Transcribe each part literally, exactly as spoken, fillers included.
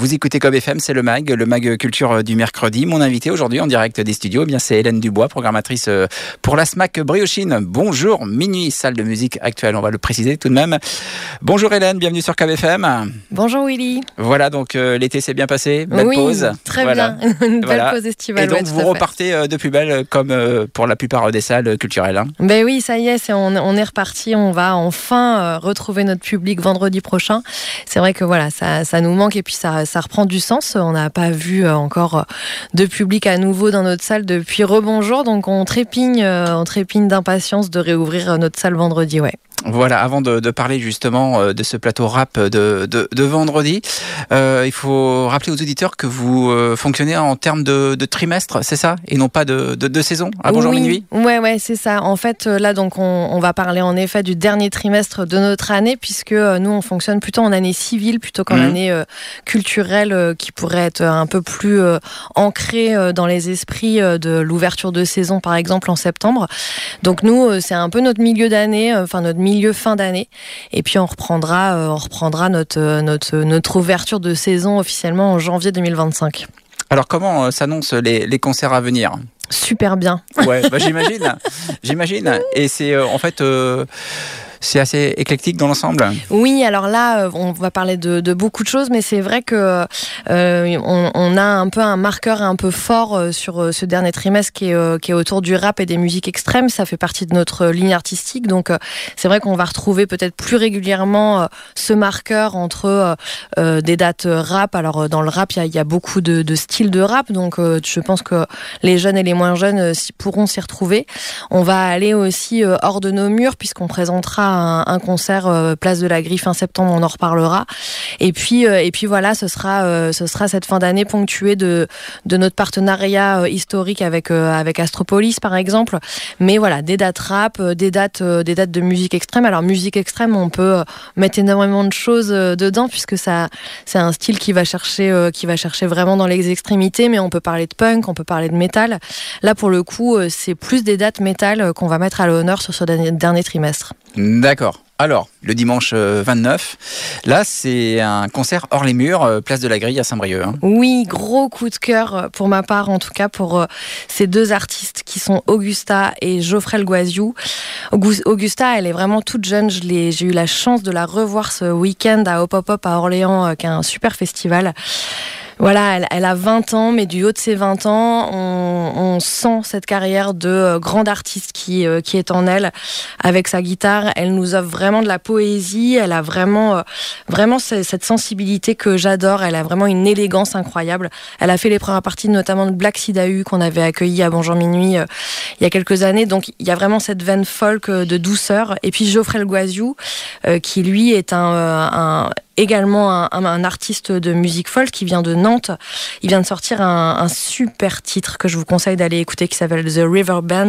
Vous écoutez C O B F M, c'est le MAG, le MAG Culture du mercredi. Mon invité aujourd'hui en direct des studios, eh bien c'est Hélène Dubois, programmatrice pour la SMAC Briochine. Bonjour, minuit, salle de musique actuelle, on va le préciser tout de même. Bonjour Hélène, bienvenue sur C O B F M. Bonjour Willy. Voilà, donc euh, l'été s'est bien passé, belle oui, pause. Très voilà. bien, une belle voilà. pause estivale. Et donc ouais, vous repartez euh, de plus belle comme euh, pour la plupart des salles culturelles. Hein. Ben oui, ça y est, c'est, on, on est reparti, on va enfin euh, retrouver notre public vendredi prochain. C'est vrai que voilà, ça, ça nous manque et puis ça, ça reprend du sens. On n'a pas vu euh, encore euh, de public à nouveau dans notre salle depuis rebonjour, donc on trépigne, euh, on trépigne d'impatience de réouvrir notre salle vendredi, ouais. Voilà, avant de, de parler justement de ce plateau rap de, de, de vendredi, euh, il faut rappeler aux auditeurs que vous euh, fonctionnez en termes de, de trimestre, c'est ça? Et non pas de, de, de saison à Bonjour oui, Minuit? Ouais, ouais, c'est ça. En fait, là, donc, on, on va parler en effet du dernier trimestre de notre année, puisque euh, nous, on fonctionne plutôt en année civile plutôt qu'en mmh. année euh, culturelle, euh, qui pourrait être un peu plus euh, ancrée euh, dans les esprits euh, de l'ouverture de saison, par exemple, en septembre. Donc, nous, euh, c'est un peu notre milieu d'année, enfin, euh, notre milieu milieu fin d'année, et puis on reprendra, euh, on reprendra notre, notre, notre ouverture de saison officiellement en janvier deux mille vingt-cinq. Alors comment euh, s'annoncent les, les concerts à venir? Super bien. Ouais, bah j'imagine, j'imagine. Et c'est euh, en fait... Euh... C'est assez éclectique dans l'ensemble. Oui, alors là, on va parler de, de beaucoup de choses, mais c'est vrai que euh, on, on a un peu un marqueur un peu fort sur ce dernier trimestre qui est, qui est autour du rap et des musiques extrêmes. Ça fait partie de notre ligne artistique, donc c'est vrai qu'on va retrouver peut-être plus régulièrement ce marqueur entre euh, des dates rap. Alors dans le rap, il y a, il y a beaucoup de, de styles de rap, donc euh, je pense que les jeunes et les moins jeunes pourront s'y retrouver. On va aller aussi euh, hors de nos murs puisqu'on présentera Un, un concert euh, place de la Grille fin septembre, on en reparlera. Et puis euh, et puis voilà, ce sera euh, ce sera cette fin d'année ponctuée de de notre partenariat euh, historique avec euh, avec Astropolis par exemple. Mais voilà, des dates rap, euh, des dates euh, des dates de musique extrême. Alors musique extrême, on peut euh, mettre énormément de choses euh, dedans puisque ça c'est un style qui va chercher euh, qui va chercher vraiment dans les extrémités, mais on peut parler de punk, on peut parler de métal. Là pour le coup, euh, c'est plus des dates métal euh, qu'on va mettre à l'honneur sur ce dernier, dernier trimestre. D'accord. Alors, le dimanche vingt-neuf, là, c'est un concert hors les murs, place de la Grille à Saint-Brieuc. Hein. Oui, gros coup de cœur pour ma part, en tout cas pour ces deux artistes qui sont Augusta et Geoffrey Le Guaziou. Augusta, elle est vraiment toute jeune. Je l'ai, j'ai eu la chance de la revoir ce week-end à Hop Hop Hop à Orléans, qui est un super festival. Voilà, elle, elle a vingt ans, mais du haut de ses vingt ans, on, on sent cette carrière de euh, grande artiste qui, euh, qui est en elle. Avec sa guitare, elle nous offre vraiment de la poésie. Elle a vraiment, euh, vraiment cette sensibilité que j'adore. Elle a vraiment une élégance incroyable. Elle a fait les premières parties, notamment de Black Sidahu, qu'on avait accueilli à Bonjour Minuit euh, il y a quelques années. Donc, il y a vraiment cette veine folk euh, de douceur. Et puis, Geoffrey Le Guaziou, euh, qui lui est un... Euh, un également un, un, un artiste de musique folk qui vient de Nantes. Il vient de sortir un, un super titre que je vous conseille d'aller écouter qui s'appelle The River Band.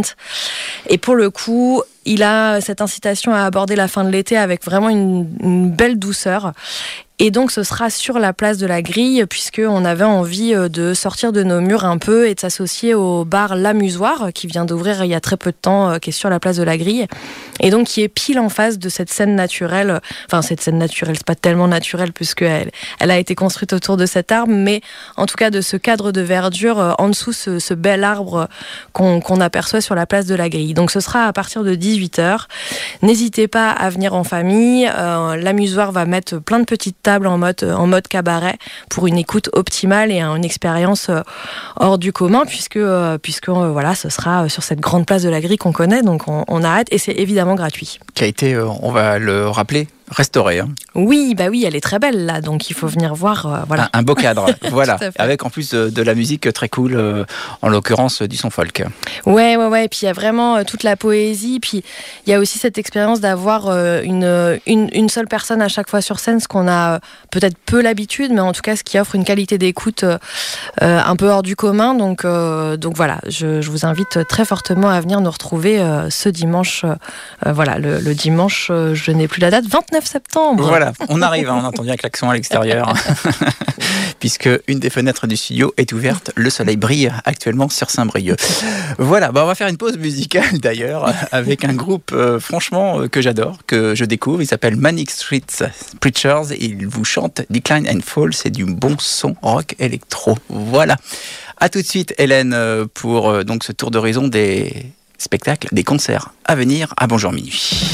Et pour le coup, il a cette incitation à aborder la fin de l'été avec vraiment une, une belle douceur. Et donc ce sera sur la place de la Grille, puisqu'on avait envie de sortir de nos murs un peu et de s'associer au bar L'Amusoir, qui vient d'ouvrir il y a très peu de temps, qui est sur la place de la Grille, et donc qui est pile en face de cette scène naturelle. Enfin, cette scène naturelle, c'est pas tellement naturel, puisqu'elle elle a été construite autour de cet arbre, mais en tout cas de ce cadre de verdure, en dessous ce, ce bel arbre qu'on, qu'on aperçoit sur la place de la Grille. Donc ce sera à partir de dix-huit heures. N'hésitez pas à venir en famille. Euh, L'Amusoir va mettre plein de petites tables en mode, en mode cabaret pour une écoute optimale et une expérience hors du commun, puisque, puisque voilà, ce sera sur cette grande place de la Grille qu'on connaît, donc on, on a hâte, et c'est évidemment gratuit. Qui a été, on va le rappeler, restaurée. Hein. Oui, bah oui, elle est très belle là, donc il faut venir voir. Euh, voilà. Un, un beau cadre, voilà, avec en plus de, de la musique très cool, euh, en l'occurrence du son folk. Ouais, ouais, ouais. Et puis il y a vraiment euh, toute la poésie. Puis il y a aussi cette expérience d'avoir euh, une, une une seule personne à chaque fois sur scène, ce qu'on a euh, peut-être peu l'habitude, mais en tout cas ce qui offre une qualité d'écoute euh, euh, un peu hors du commun. Donc euh, donc voilà, je, je vous invite très fortement à venir nous retrouver euh, ce dimanche. Euh, voilà, le, le dimanche, euh, je n'ai plus la date, vingt-neuf neuf septembre. Voilà, on arrive, hein, on entend bien un klaxon à l'extérieur. Puisque une des fenêtres du studio est ouverte, le soleil brille actuellement sur Saint-Brieuc. Voilà, bah on va faire une pause musicale d'ailleurs, avec un groupe euh, franchement euh, que j'adore, que je découvre. Il s'appelle Manic Street Preachers. Il vous chante Decline and Fall, c'est du bon son rock électro. Voilà. À tout de suite, Hélène, pour euh, donc ce tour d'horizon des spectacles, des concerts à venir à Bonjour Minuit.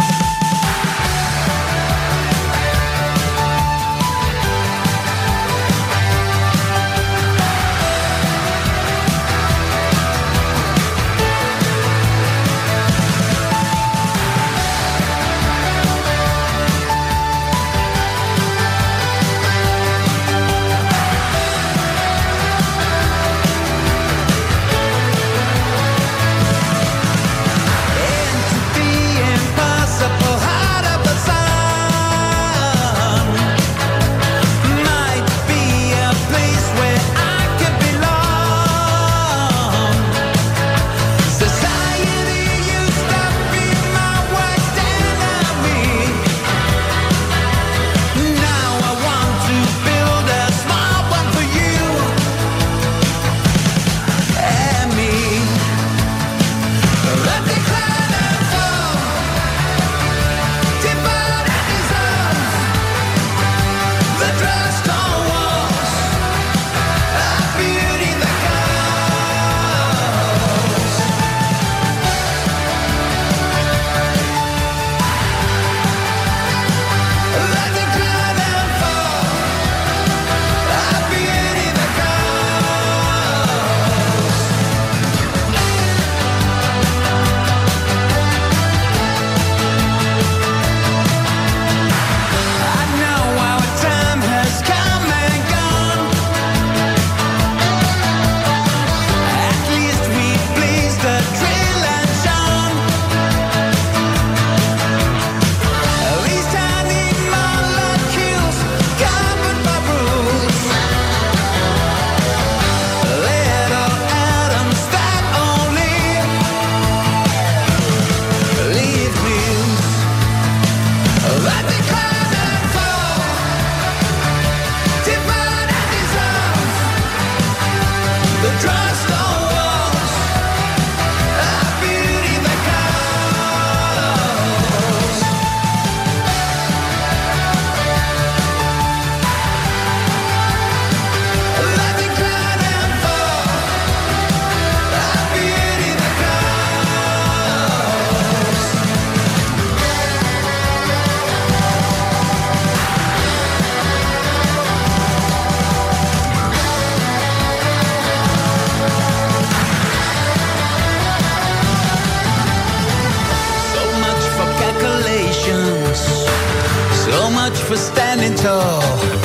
For standing tall,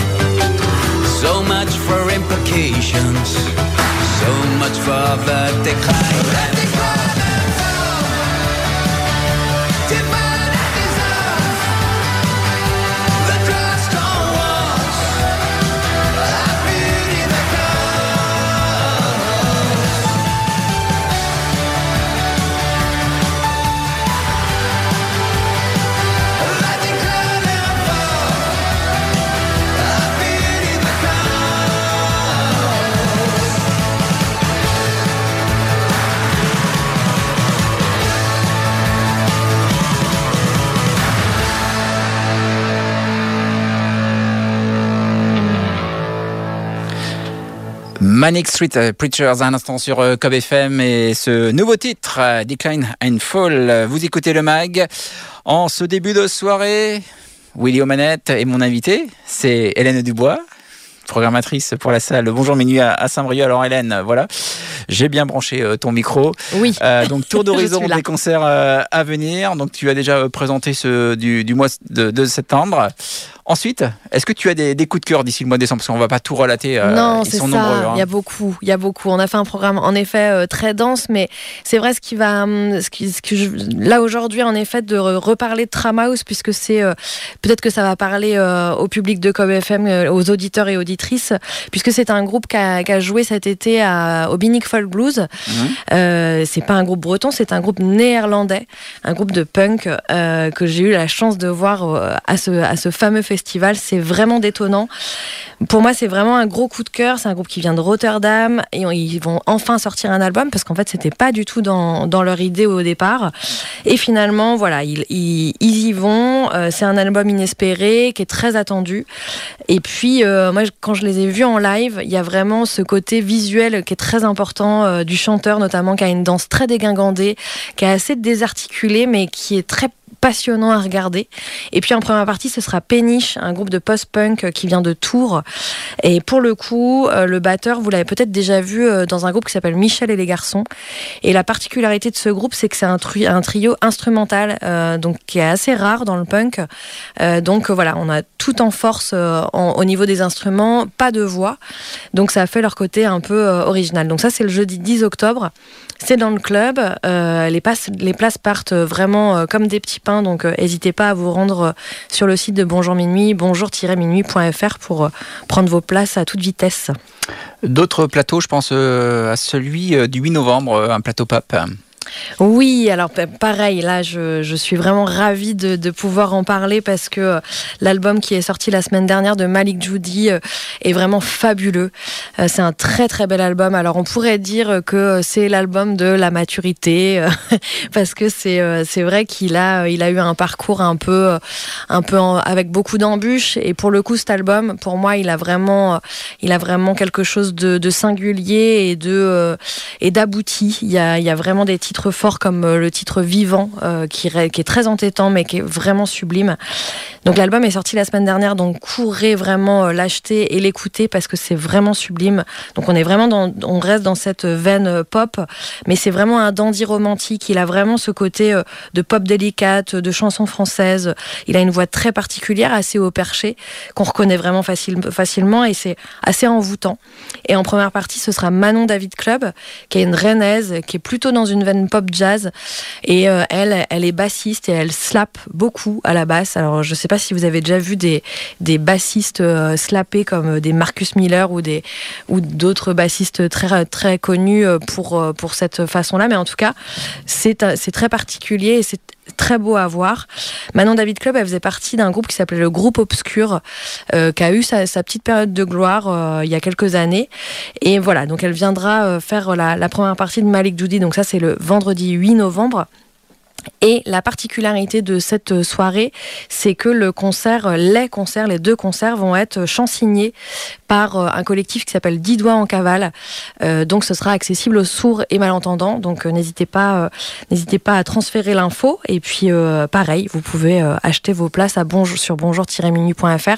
so much for implications, so much for the decline. The decline and fall, divide and dissolve, the drugstore walls, our beauty that Manic Street Preachers, un instant sur Cob F M et ce nouveau titre, Decline and Fall. Vous écoutez le mag. En ce début de soirée, Willy aux manettes et mon invité, c'est Hélène Dubois, programmatrice pour la salle Bonjour Minuit à Saint-Brieuc. Alors Hélène, voilà, j'ai bien branché ton micro. Oui. Euh, donc tour d'horizon des concerts euh, à venir. Donc tu as déjà présenté ceux du, du mois de, de septembre. Ensuite, est-ce que tu as des, des coups de cœur d'ici le mois de décembre? Parce qu'on ne va pas tout relater. Euh, non, ils c'est sont ça. nombreux. Hein. Il y a beaucoup. Il y a beaucoup. On a fait un programme en effet euh, très dense, mais c'est vrai ce qui va, ce qui, ce que je, là aujourd'hui en effet de reparler de Tramhouse, puisque c'est euh, peut-être que ça va parler euh, au public de Kobe F M, euh, aux auditeurs et auditrices, puisque c'est un groupe qui a, qui a joué cet été à, au Binic Folk Blues. Mmh. Euh, c'est pas un groupe breton, c'est un groupe néerlandais, un groupe de punk euh, que j'ai eu la chance de voir euh, à ce à ce fameux festival. C'est vraiment détonnant. Pour moi, c'est vraiment un gros coup de cœur. C'est un groupe qui vient de Rotterdam et on, ils vont enfin sortir un album parce qu'en fait, c'était pas du tout dans, dans leur idée au départ. Et finalement, voilà, ils, ils, ils y vont. Euh, c'est un album inespéré qui est très attendu. Et puis, euh, moi, quand je les ai vus en live, il y a vraiment ce côté visuel qui est très important euh, du chanteur, notamment, qui a une danse très dégingandée, qui est assez désarticulée, mais qui est très passionnant à regarder. Et puis en première partie, ce sera Péniche, un groupe de post-punk qui vient de Tours. Et pour le coup, euh, le batteur, vous l'avez peut-être déjà vu euh, dans un groupe qui s'appelle Michel et les garçons. Et la particularité de ce groupe, c'est que c'est un, tri- un trio instrumental, euh, donc qui est assez rare dans le punk. Euh, donc euh, voilà, on a tout en force euh, en, au niveau des instruments, pas de voix. Donc ça a fait leur côté un peu euh, original. Donc ça, c'est le jeudi dix octobre. C'est dans le club. Euh, les, passes, les places partent vraiment euh, comme des petits pains. Donc n'hésitez euh, pas à vous rendre euh, sur le site de Bonjour Minuit, bonjour tiret minuit point f r pour euh, prendre vos places à toute vitesse. D'autres plateaux, je pense euh, à celui euh, du huit novembre, euh, un plateau pop. Oui, alors pareil, là je, je suis vraiment ravie de, de pouvoir en parler parce que l'album qui est sorti la semaine dernière de Malik Djoudi est vraiment fabuleux. C'est un très très bel album. Alors on pourrait dire que c'est l'album de la maturité parce que c'est, c'est vrai qu'il a, il a eu un parcours un peu, un peu en, avec beaucoup d'embûches et pour le coup cet album, pour moi, il a vraiment, il a vraiment quelque chose de, de singulier et, de, et d'abouti. Il y a, il y a vraiment des titres fort comme le titre Vivant euh, qui, qui est très entêtant mais qui est vraiment sublime. Donc l'album est sorti la semaine dernière, donc courez vraiment euh, l'acheter et l'écouter parce que c'est vraiment sublime. Donc on est vraiment dans, on reste dans cette veine pop, mais c'est vraiment un dandy romantique. Il a vraiment ce côté euh, de pop délicate, de chanson française. Il a une voix très particulière, assez haut perché, qu'on reconnaît vraiment facile, facilement et c'est assez envoûtant. Et en première partie, ce sera Manon David Club, qui est une rennaise, qui est plutôt dans une veine pop jazz et euh, elle, elle est bassiste et elle slappe beaucoup à la basse. Alors je sais pas si vous avez déjà vu des, des bassistes euh, slapper comme des Marcus Miller ou, des, ou d'autres bassistes très, très connus pour, pour cette façon-là, mais en tout cas c'est, c'est très particulier et c'est très beau à voir. Manon David Club, elle faisait partie d'un groupe qui s'appelait le Groupe Obscur, euh, qui a eu sa, sa petite période de gloire euh, il y a quelques années. Et voilà, donc elle viendra euh, faire la, la première partie de Malik Djoudi. Donc ça, c'est le vendredi huit novembre. Et la particularité de cette soirée, c'est que le concert, les concerts, les deux concerts vont être chansignés par un collectif qui s'appelle Dix Doigts en Cavale. Euh, donc ce sera accessible aux sourds et malentendants. Donc euh, n'hésitez pas, euh, n'hésitez pas à transférer l'info. Et puis euh, pareil, vous pouvez euh, acheter vos places à bonjour, sur bonjour tiret minuit point f r.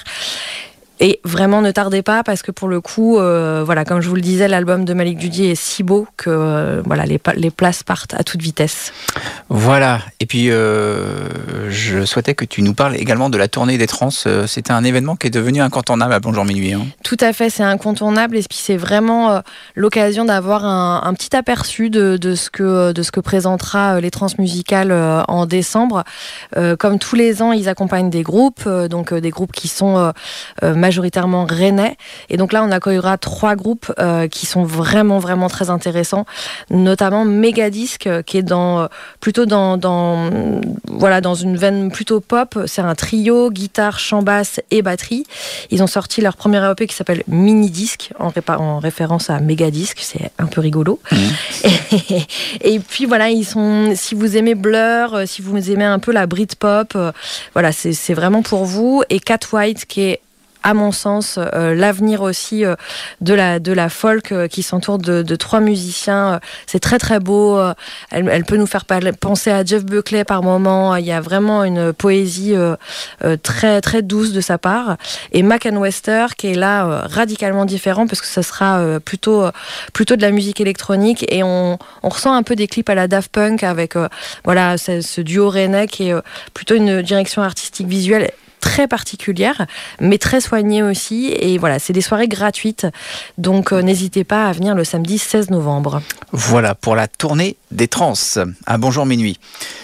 Et vraiment, ne tardez pas parce que pour le coup, euh, voilà, comme je vous le disais, l'album de Malik Djoudi est si beau que euh, voilà, les, les places partent à toute vitesse. Voilà. Et puis, euh, je souhaitais que tu nous parles également de la tournée des trans. C'était un événement qui est devenu incontournable à Bonjour Minuit. Hein. Tout à fait, c'est incontournable. Et puis, c'est vraiment euh, l'occasion d'avoir un, un petit aperçu de, de, ce que, de ce que présentera les trans musicales euh, en décembre. Euh, comme tous les ans, ils accompagnent des groupes, euh, donc euh, des groupes qui sont euh, euh, majoritairement rennais. Et donc là, on accueillera trois groupes euh, qui sont vraiment, vraiment très intéressants, notamment Megadisc, euh, qui est dans, euh, plutôt dans, dans, voilà, dans une veine plutôt pop. C'est un trio, guitare, chant basse et batterie. Ils ont sorti leur premier E P qui s'appelle Mini Disc, en, répa- en référence à Megadisc. C'est un peu rigolo. Mmh. Et, et puis voilà, ils sont, si vous aimez Blur, euh, si vous aimez un peu la Britpop, euh, voilà, c'est, c'est vraiment pour vous. Et Cat White, qui est à mon sens, euh, l'avenir aussi euh, de la de la folk euh, qui s'entoure de, de trois musiciens. C'est très très beau. Euh, elle, elle peut nous faire penser à Jeff Buckley par moment. Il y a vraiment une poésie euh, euh, très très douce de sa part. Et Mac and Wester qui est là euh, radicalement différent parce que ça sera euh, plutôt euh, plutôt de la musique électronique et on on ressent un peu des clips à la Daft Punk avec euh, voilà ce, ce duo rennais qui est euh, plutôt une direction artistique visuelle très particulière, mais très soignée aussi. Et voilà, c'est des soirées gratuites. Donc, euh, n'hésitez pas à venir le samedi seize novembre. Voilà pour la tournée des trans à Bonjour Minuit.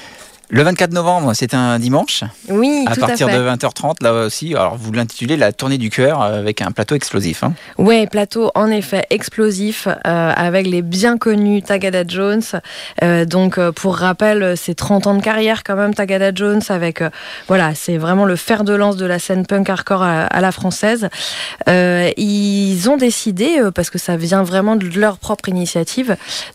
Le vingt-quatre novembre, c'est un dimanche. Oui, à tout à fait. À partir de vingt heures trente, là aussi, alors vous l'intitulez la tournée du cœur avec un plateau explosif. Hein. Oui, plateau en effet explosif euh, avec les bien connus Tagada Jones. Euh, donc euh, pour rappel, c'est trente ans de carrière quand même Tagada Jones avec euh, voilà, c'est vraiment le fer de lance de la scène punk hardcore à, à la française. Euh, ils ont décidé euh, parce que ça vient vraiment de leur propre initiative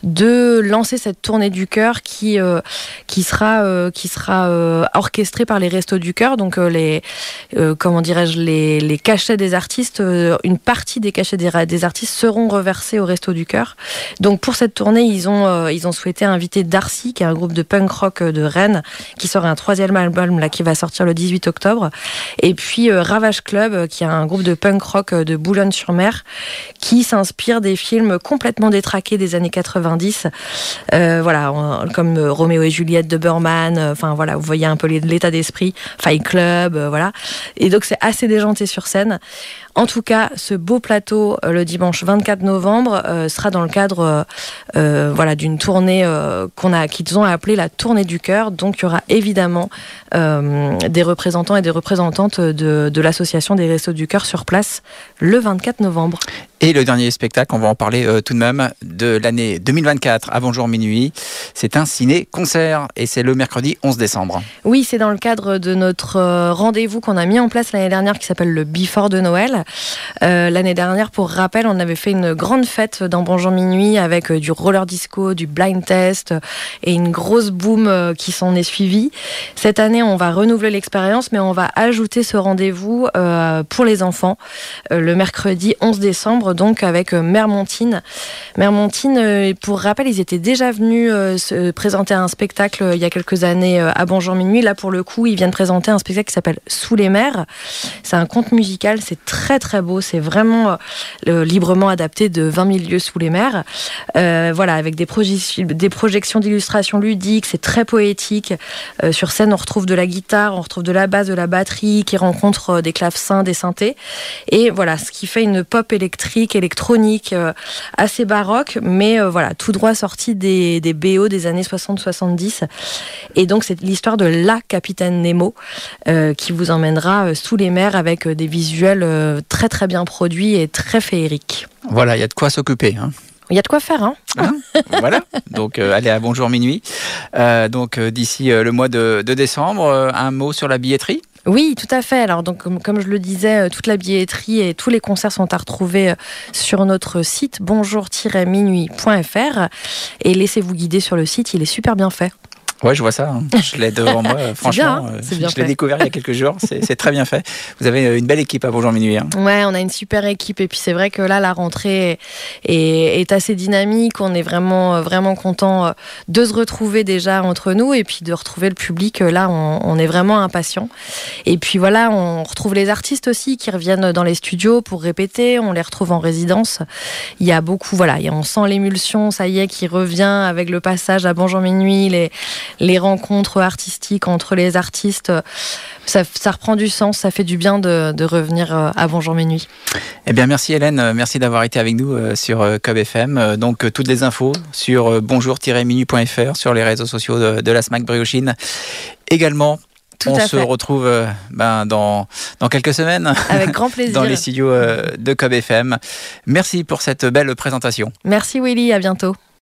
de lancer cette tournée du cœur qui euh, qui sera euh, qui sera euh, orchestré par les Restos du Cœur, donc euh, les euh, comment dirais-je les, les cachets des artistes, euh, une partie des cachets des, des artistes seront reversés aux Restos du Cœur. Donc pour cette tournée, ils ont euh, ils ont souhaité inviter Darcy, qui est un groupe de punk rock de Rennes, qui sort un troisième album là qui va sortir le dix-huit octobre, et puis euh, Ravage Club, qui est un groupe de punk rock de Boulogne-sur-Mer, qui s'inspire des films complètement détraqués des années quatre-vingt-dix, euh, voilà, on, comme euh, Roméo et Juliette de Burman. Enfin voilà, vous voyez un peu l'état d'esprit, Fight Club, euh, voilà. Et donc c'est assez déjanté sur scène. En tout cas, ce beau plateau euh, le dimanche vingt-quatre novembre euh, sera dans le cadre euh, euh, voilà d'une tournée euh, qu'on a qu'ils ont appelée la tournée du cœur. Donc il y aura évidemment euh, des représentants et des représentantes de, de l'association des Restos du Cœur sur place le vingt-quatre novembre. Et le dernier spectacle, on va en parler euh, tout de même, de l'année deux mille vingt-quatre à Bonjour Minuit. C'est un ciné-concert et c'est le mercredi onze décembre. Oui, c'est dans le cadre de notre euh, rendez-vous qu'on a mis en place l'année dernière qui s'appelle le Before de Noël. Euh, l'année dernière, pour rappel, on avait fait une grande fête dans Bonjour Minuit avec euh, du roller disco, du blind test euh, et une grosse boom euh, qui s'en est suivie. Cette année, on va renouveler l'expérience, mais on va ajouter ce rendez-vous euh, pour les enfants euh, le mercredi onze décembre. Donc avec euh, Mère Montine. Mère Montine, euh, pour rappel, ils étaient déjà venus euh, se présenter un spectacle euh, il y a quelques années euh, à Bonjour Minuit. Là, pour le coup, ils viennent présenter un spectacle qui s'appelle Sous les mers. C'est un conte musical, c'est très très beau, c'est vraiment euh, librement adapté de vingt mille lieues sous les mers. Euh, voilà, avec des, proje- des projections d'illustrations ludiques, c'est très poétique. Euh, sur scène, on retrouve de la guitare, on retrouve de la basse, de la batterie, qui rencontre euh, des clavecins, des synthés. Et voilà, ce qui fait une pop électrique électronique euh, assez baroque, mais euh, voilà, tout droit sorti des, des B O des années soixante soixante-dix. Et donc c'est l'histoire de la Capitaine Nemo euh, qui vous emmènera euh, sous les mers avec euh, des visuels euh, très très bien produits et très féeriques. Voilà, il y a de quoi s'occuper. Hein. Il y a de quoi faire, hein, hein Voilà, donc euh, allez à Bonjour Minuit. Euh, donc euh, d'ici euh, le mois de, de décembre, euh, un mot sur la billetterie. Oui, tout à fait. Alors, donc, comme, comme je le disais, toute la billetterie et tous les concerts sont à retrouver sur notre site bonjour tiret minuit point f r et laissez-vous guider sur le site, il est super bien fait. Ouais, je vois ça. Hein. Je l'ai devant moi. Franchement, bien, hein, c'est bien je fait. l'ai découvert il y a quelques jours. C'est, c'est très bien fait. Vous avez une belle équipe à Bonjour Minuit. Hein. Ouais, on a une super équipe. Et puis c'est vrai que là, la rentrée est, est assez dynamique. On est vraiment, vraiment content de se retrouver déjà entre nous et puis de retrouver le public. Là, on, on est vraiment impatients. Et puis voilà, on retrouve les artistes aussi qui reviennent dans les studios pour répéter. On les retrouve en résidence. Il y a beaucoup, voilà, on sent l'émulsion, ça y est, qui revient avec le passage à Bonjour Minuit, les les rencontres artistiques entre les artistes, ça, ça reprend du sens, ça fait du bien de, de revenir à Bonjour Minuit. Eh bien, merci Hélène, merci d'avoir été avec nous sur C O B F M. Donc, toutes les infos sur bonjour tiret minuit point f r, sur les réseaux sociaux de, de la SMAC Briochine. Également, Tout on à se fait. retrouve ben, dans, dans quelques semaines. Avec grand plaisir. Dans les studios de C O B F M. Merci pour cette belle présentation. Merci Willy, à bientôt.